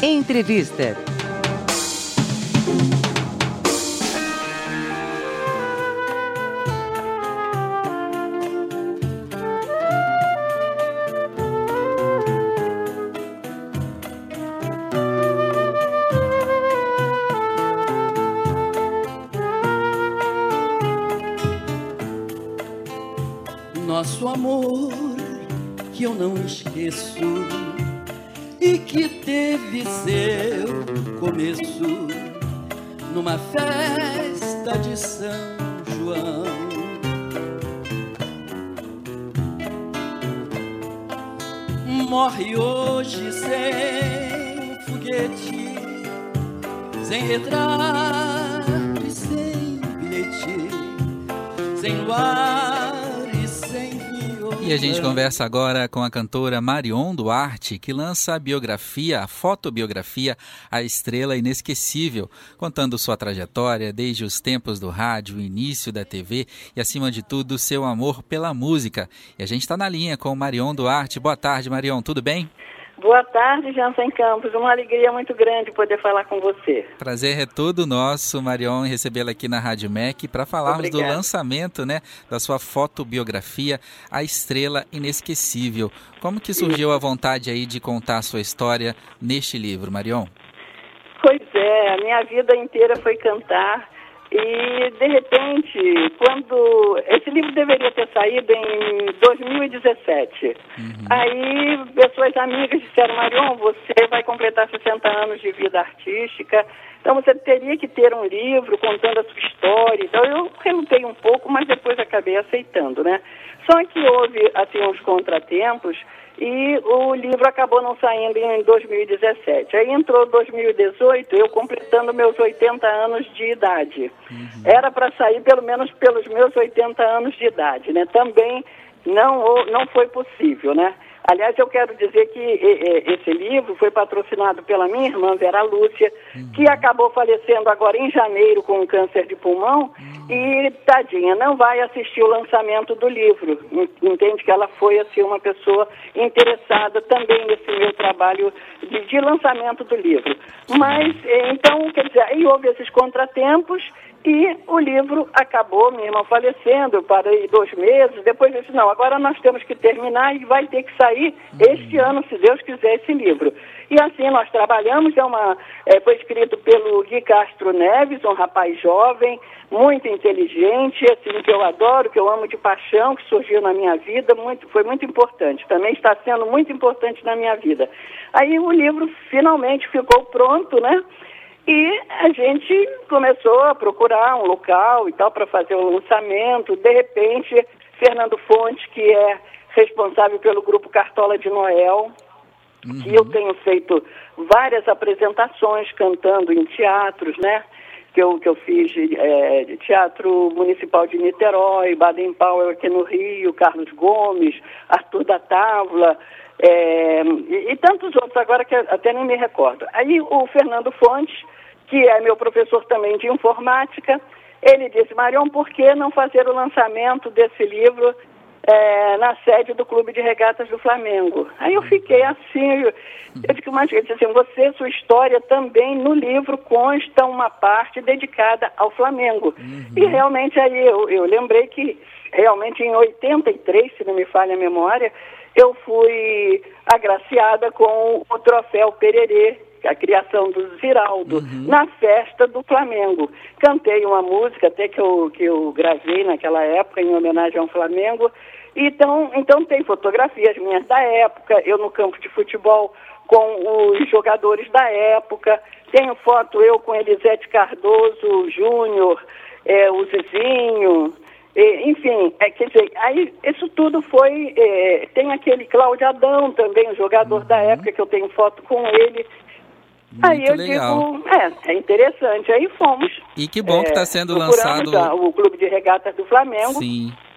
Entrevista. Nosso amor que eu não esqueço e que teve seu começo numa festa de São João. Morre hoje sem foguete, sem retrato e sem bilhete, sem luar. E a gente conversa agora com a cantora Marion Duarte, que lança a fotobiografia A Estrela Inesquecível, contando sua trajetória desde os tempos do rádio, o início da TV e, acima de tudo, seu amor pela música. E a gente está na linha com Marion Duarte. Boa tarde, Marion, tudo bem? Boa tarde, Jansen Campos. Uma alegria muito grande poder falar com você. Prazer é todo nosso, Marion, recebê-la aqui na Rádio MEC para falarmos do lançamento, da sua fotobiografia A Estrela Inesquecível. Como que surgiu a vontade aí de contar a sua história neste livro, Marion? Pois é, a minha vida inteira foi cantar. E, de repente, quando... Esse livro deveria ter saído em 2017. Aí, pessoas amigas disseram, Marion, você vai completar 60 anos de vida artística, então você teria que ter um livro contando a sua história. Então, eu relutei um pouco, mas depois acabei aceitando, né? Só que houve, assim, uns contratempos e o livro acabou não saindo em 2017. Aí entrou 2018, eu completando meus 80 anos de idade. Era para sair pelo menos pelos meus 80 anos de idade, né? Também não foi possível, né? Aliás, eu quero dizer que esse livro foi patrocinado pela minha irmã, Vera Lúcia, que acabou falecendo agora em janeiro com um câncer de pulmão e, tadinha, não vai assistir o lançamento do livro. Entende que ela foi, assim, uma pessoa interessada também nesse meu trabalho de lançamento do livro. Mas, então, quer dizer, aí houve esses contratempos e o livro acabou, minha irmã falecendo, eu parei 2 meses, depois eu disse, não, agora nós temos que terminar e vai ter que sair este ano, se Deus quiser, esse livro. E assim nós trabalhamos, foi escrito pelo Gui Castro Neves, um rapaz jovem, muito inteligente, assim, que eu adoro, que eu amo de paixão, que surgiu na minha vida, foi muito importante, também está sendo muito importante na minha vida. Aí o livro finalmente ficou pronto, né? E a gente começou a procurar um local e tal para fazer o lançamento. De repente, Fernando Fontes, que é responsável pelo grupo Cartola de Noel, que eu tenho feito várias apresentações cantando em teatros, né? Que eu fiz de Teatro Municipal de Niterói, Baden Powell aqui no Rio, Carlos Gomes, Arthur da Távola, e tantos outros agora que até nem me recordo. Aí o Fernando Fontes, que é meu professor também de informática, ele disse, Marion, por que não fazer o lançamento desse livro na sede do Clube de Regatas do Flamengo? Aí eu fiquei assim, eu disse assim, sua história também no livro consta uma parte dedicada ao Flamengo. E realmente aí eu lembrei que realmente em 83, se não me falha a memória, eu fui agraciada com o troféu Pererê, a criação do Ziraldo, na festa do Flamengo. Cantei uma música até que eu gravei naquela época em homenagem ao Flamengo. Então tem fotografias minhas da época, eu no campo de futebol com os jogadores da época, tenho foto eu com Elisete Cardoso Júnior, o Zezinho, enfim, quer dizer, aí isso tudo foi, tem aquele Cláudio Adão também, o jogador da época, que eu tenho foto com ele. Muito aí eu legal. digo, é interessante, aí fomos. E que bom que está sendo lançado o Clube de Regatas do Flamengo. Sim.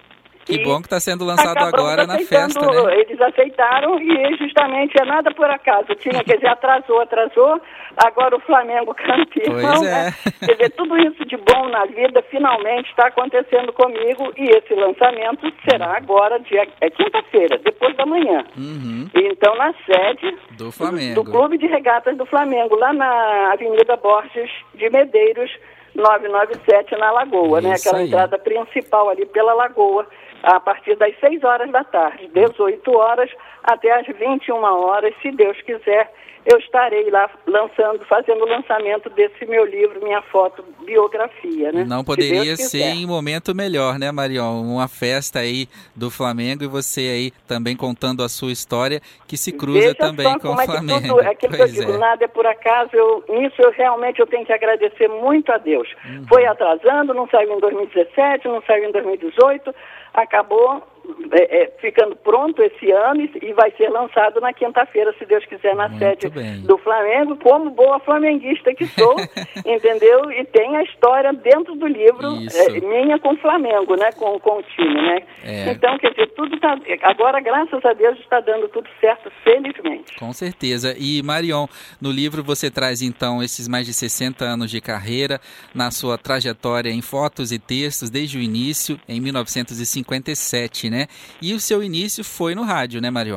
Que bom que está sendo lançado agora na festa, né? Eles aceitaram e justamente é nada por acaso. Quer dizer, atrasou, agora o Flamengo campeão. Pois é. Né? Quer dizer, tudo isso de bom na vida finalmente está acontecendo comigo e esse lançamento será agora, quinta-feira, depois da manhã. Então, na sede do Flamengo, do Clube de Regatas do Flamengo, lá na Avenida Borges de Medeiros, 997, na Lagoa, né? Aquela entrada principal ali pela Lagoa, a partir das 6 horas da tarde, 18 horas até as 21 horas, se Deus quiser, eu estarei lá fazendo o lançamento desse meu livro, minha fotobiografia, né? Não poderia ser em momento melhor, né, Marion? Uma festa aí do Flamengo e você aí também contando a sua história, que se cruza também com o Flamengo. Aquilo que eu digo, nada é por acaso, nisso eu realmente tenho que agradecer muito a Deus. Foi atrasando, não saiu em 2017, não saiu em 2018, acabou ficando pronto esse ano e vai ser lançado na quinta-feira, se Deus quiser, na sede do Flamengo, como boa flamenguista que sou, entendeu? E tem a história dentro do livro minha com o Flamengo, né? Com o time, né? Então, quer dizer, tudo tá... Agora, graças a Deus, está dando tudo certo, felizmente. Com certeza. E, Marion, no livro você traz, então, esses mais de 60 anos de carreira, na sua trajetória em fotos e textos, desde o início, em 1957, né? E o seu início foi no rádio, né, Marion?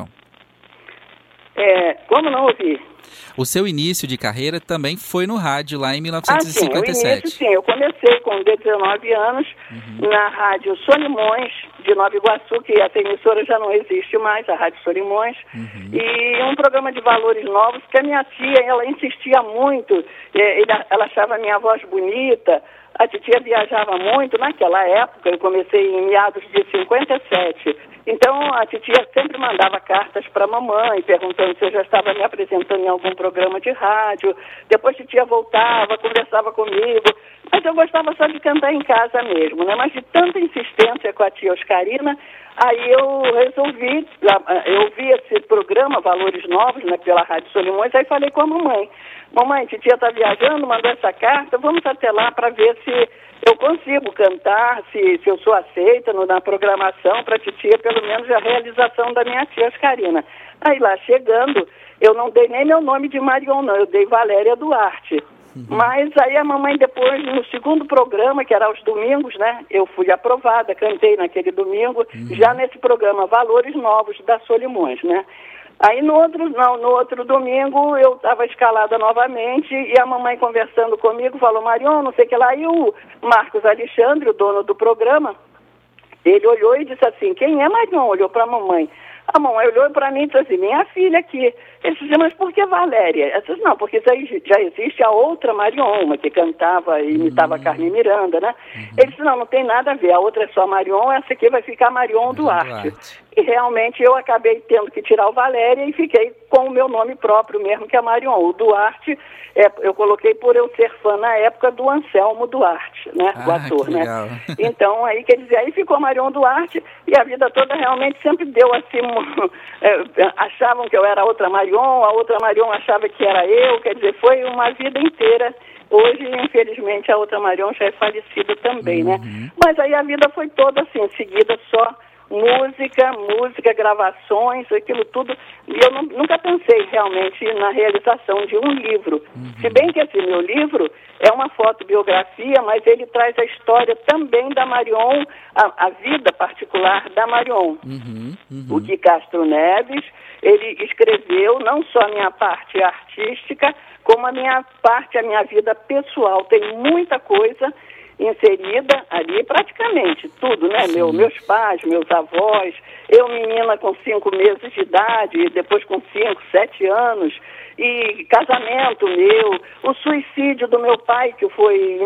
Como não ouvi? O seu início de carreira também foi no rádio, lá em 1957. Sim, eu comecei com 19 anos na rádio Solimões, de Nova Iguaçu, que essa emissora já não existe mais, a Rádio Solimões, e um programa de valores novos, que a minha tia, ela insistia muito, ela achava a minha voz bonita. A titia viajava muito naquela época, eu comecei em meados de 57. Então, a titia sempre mandava cartas para a mamãe, perguntando se eu já estava me apresentando em algum programa de rádio. Depois a titia voltava, conversava comigo. Mas eu gostava só de cantar em casa mesmo, né? Mas de tanta insistência com a tia Oscarina, aí eu resolvi, eu vi esse programa, Valores Novos, né, pela Rádio Solimões, aí falei com a mamãe. Mamãe, titia está viajando, mandou essa carta, vamos até lá para ver se eu consigo cantar, se eu sou aceita na programação para a titia, pelo menos a realização da minha tia Oscarina. Aí lá chegando, eu não dei nem meu nome de Marion, não, eu dei Valéria Duarte. Mas aí a mamãe depois, no segundo programa, que era aos domingos, né, eu fui aprovada, cantei naquele domingo, já nesse programa Valores Novos da Solimões, né. Aí no outro domingo eu estava escalada novamente e a mamãe conversando comigo falou, Marion, não sei o que lá, e o Marcos Alexandre, o dono do programa, ele olhou e disse assim, quem é Marion? Olhou para a mamãe. A mamãe olhou para mim e disse assim, minha filha aqui. Ele disse, mas por que Valéria? Eu disse, não, porque já existe a outra Marion, uma que cantava e imitava a Carmen Miranda, né? Ele disse, não tem nada a ver, a outra é só Marion, essa aqui vai ficar Marion Duarte. E realmente eu acabei tendo que tirar o Valéria e fiquei com o meu nome próprio mesmo, que é Marion. O Duarte, eu coloquei por eu ser fã na época do Anselmo Duarte, né? O ator, né? Então, aí, quer dizer, aí ficou Marion Duarte e a vida toda realmente sempre deu assim, achavam que eu era outra Marion, a outra Marion achava que era eu, quer dizer, foi uma vida inteira. Hoje, infelizmente, a outra Marion já é falecida também, né? Mas aí a vida foi toda assim, seguida só música, gravações, aquilo tudo. E eu nunca pensei realmente na realização de um livro. Se bem que esse meu livro é uma fotobiografia, mas ele traz a história também da Marion, a vida particular da Marion. O Gui Castro Neves, ele escreveu não só a minha parte artística, como a minha vida pessoal. Tem muita coisa inserida ali, praticamente tudo, né? Meus pais, meus avós, eu menina com 5 meses de idade, depois com 5, 7 anos, e casamento meu, o suicídio do meu pai, que foi em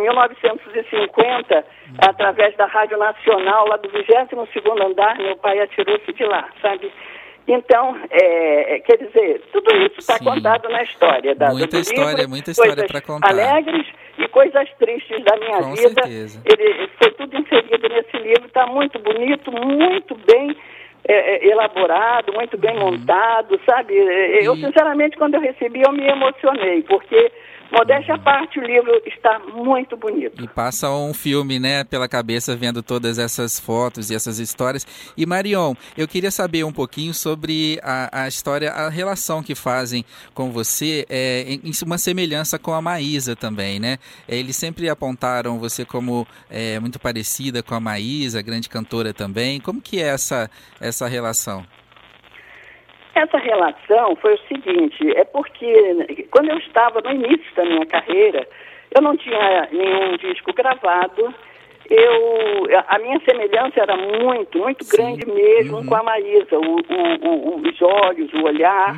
1950, através da Rádio Nacional, lá do 22º andar, meu pai atirou-se de lá, sabe? Então, quer dizer, tudo isso está contado na história do livro, muita história para contar. Alegres e coisas tristes da minha vida. Certeza. Ele foi tudo inserido nesse livro, está muito bonito, muito bem elaborado, muito bem montado, sabe? Eu, sinceramente, quando eu recebi, eu me emocionei, porque Modéstia à parte, o livro está muito bonito. E passa um filme, né, pela cabeça vendo todas essas fotos e essas histórias. E Marion, eu queria saber um pouquinho sobre a história, a relação que fazem com você, em uma semelhança com a Maísa também, né? Eles sempre apontaram você como muito parecida com a Maísa, grande cantora também. Como que é essa relação? Essa relação foi o seguinte, é porque quando eu estava no início da minha carreira, eu não tinha nenhum disco gravado, a minha semelhança era muito grande mesmo com a Maísa, os olhos, o olhar,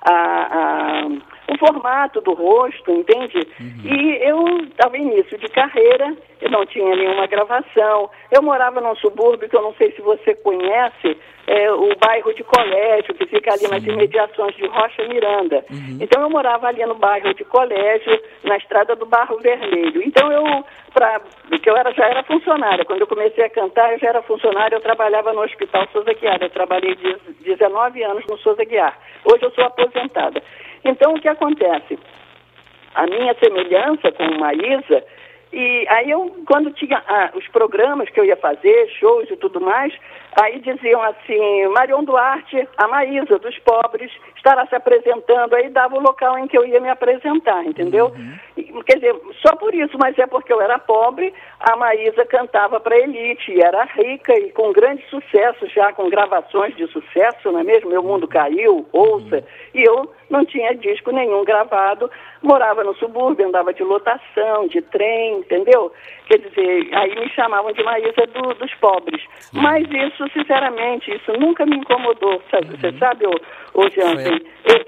o formato do rosto, entende? E eu estava em início de carreira, eu não tinha nenhuma gravação, eu morava num subúrbio que eu não sei se você conhece, o bairro de Colégio, que fica ali nas imediações de Rocha Miranda. Então eu morava ali no bairro de Colégio, na estrada do Barro Vermelho. Então já era funcionária, quando eu comecei a cantar eu já era funcionária, eu trabalhava no Hospital Souza Aguiar, eu trabalhei 19 anos no Souza Aguiar. Hoje eu sou aposentada. Então o que acontece? A minha semelhança com Maísa, e aí quando tinha os programas que eu ia fazer, shows e tudo mais, aí diziam assim, Marion Duarte, a Maísa dos Pobres, estará se apresentando, aí dava o local em que eu ia me apresentar, entendeu? Quer dizer, só por isso, mas é porque eu era pobre, a Maísa cantava para a elite, e era rica e com grande sucesso, já com gravações de sucesso, não é mesmo? Meu Mundo Caiu, Ouça, e eu não tinha disco nenhum gravado, morava no subúrbio, andava de lotação, de trem, entendeu? Quer dizer, aí me chamavam de Maísa dos Pobres. Mas isso, sinceramente, isso nunca me incomodou, sabe? Você sabe, Jansen,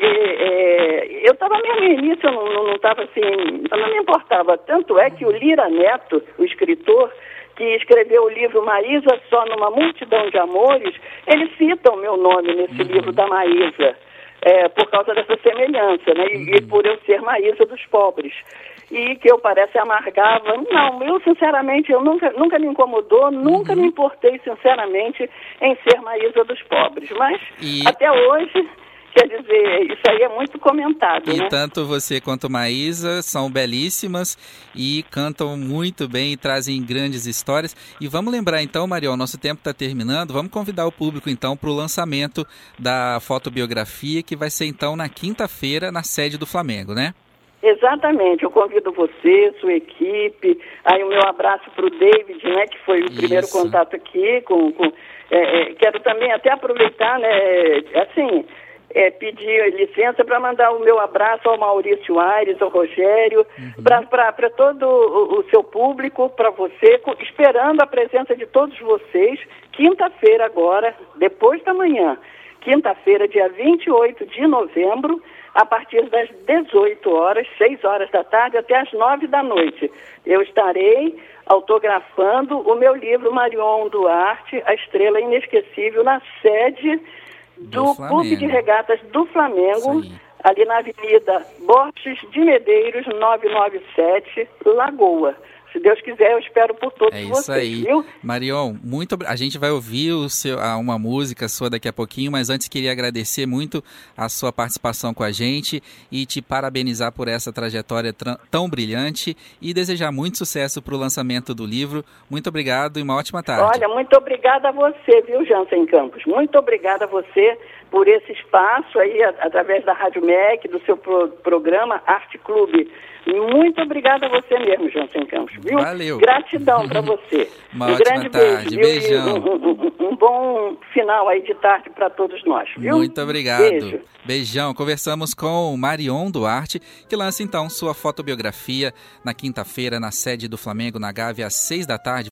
eu estava mesmo no início, eu não estava assim, eu não me importava. Tanto é que o Lira Neto, o escritor, que escreveu o livro Maísa Só numa Multidão de Amores, ele cita o meu nome nesse livro da Maísa. Por causa dessa semelhança, né? E por eu ser Maísa dos Pobres. E que eu parece amargava. Não, eu sinceramente, eu nunca me incomodou, nunca me importei sinceramente em ser Maísa dos Pobres. Mas até hoje, quer dizer, isso aí é muito comentado, E né? tanto você quanto Maísa são belíssimas e cantam muito bem e trazem grandes histórias. E vamos lembrar então, Marion, nosso tempo está terminando, vamos convidar o público então para o lançamento da fotobiografia, que vai ser então na quinta-feira na sede do Flamengo, né? Exatamente, eu convido você, sua equipe, aí o meu abraço para o David, né, que foi o primeiro contato aqui, quero também até aproveitar, né, assim, pedir licença para mandar o meu abraço ao Maurício Aires, ao Rogério, para todo o seu público, para você, esperando a presença de todos vocês, quinta-feira agora, depois da manhã, quinta-feira, dia 28 de novembro, a partir das 18 horas, 6 horas da tarde, até as 9 da noite. Eu estarei autografando o meu livro Marion Duarte, A Estrela Inesquecível, na sede do Clube de Regatas do Flamengo, ali na Avenida Borges de Medeiros, 997, Lagoa. Se Deus quiser, eu espero por todos vocês. É isso aí. Viu? Marion, a gente vai ouvir uma música sua daqui a pouquinho, mas antes queria agradecer muito a sua participação com a gente e te parabenizar por essa trajetória tão brilhante e desejar muito sucesso para o lançamento do livro. Muito obrigado e uma ótima tarde. Olha, muito obrigada a você, viu, Jansen Campos? Muito obrigada a você por esse espaço aí, através da Rádio MEC, do seu programa Arte Clube. Muito obrigada a você mesmo, Jansen Campos, viu? Valeu. Gratidão para você. Uma ótima tarde. Beijão. Um bom final aí de tarde para todos nós, viu? Muito obrigado. Beijo. Beijão. Conversamos com Marion Duarte, que lança então sua fotobiografia na quinta-feira na sede do Flamengo, na Gávea, às 6 da tarde.